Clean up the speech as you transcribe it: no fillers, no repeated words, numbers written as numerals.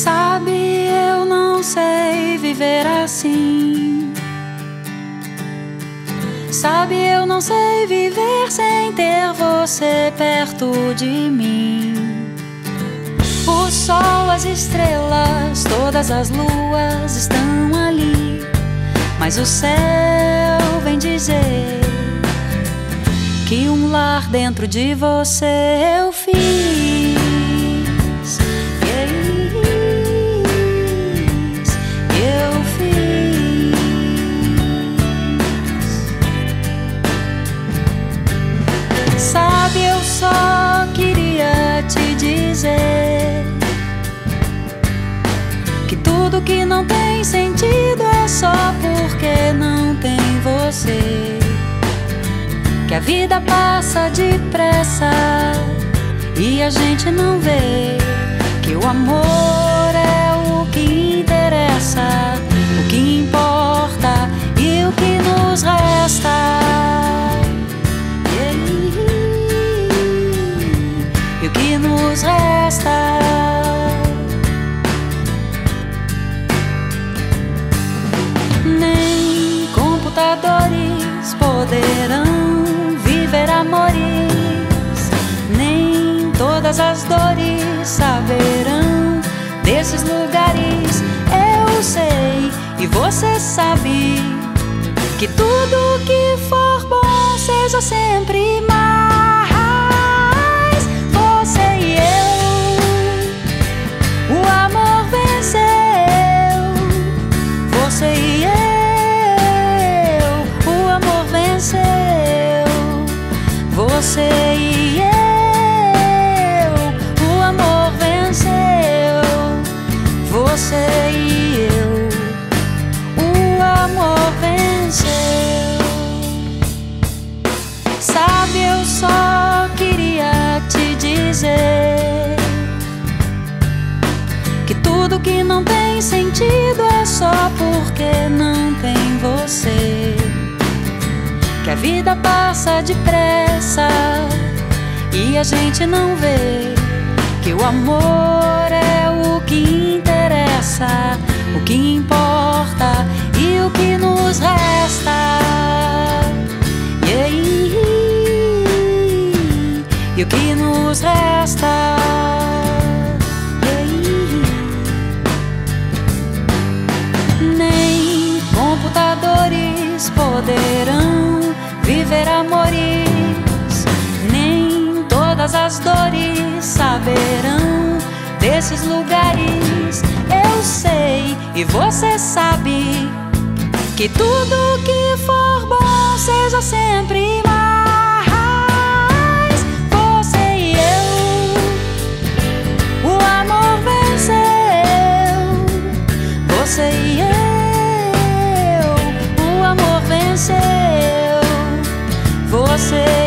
Sabe, eu não sei viver assim. Sabe, eu não sei viver sem ter você perto de mim. O sol, as estrelas, todas as luas estão ali, mas o céu vem dizer que um lar dentro de você eu fiz. Sabe, eu só queria te dizer que tudo que não tem sentido é só porque não tem você. Que a vida passa depressa e a gente não vê que o amor é o que interessa, o que importa e o que nos resta. E o que nos resta. Nem computadores poderão viver amores, nem todas as dores saberão desses lugares. Eu sei e você sabe que tudo que for bom seja sempre mais. Você e eu, o amor venceu. Você e eu, o amor venceu. Você e eu, o amor venceu. Sabe, eu só queria te dizer que tudo que não tem sentido é só porque não tem você. Que a vida passa depressa e a gente não vê que o amor é o que interessa, o que importa e o que nos resta. E o que nos resta. Computadores poderão viver amores, nem todas as dores saberão desses lugares. Eu sei e você sabe que tudo que for bom seja sempre mais. Você e eu, o amor venceu. Você e eu, você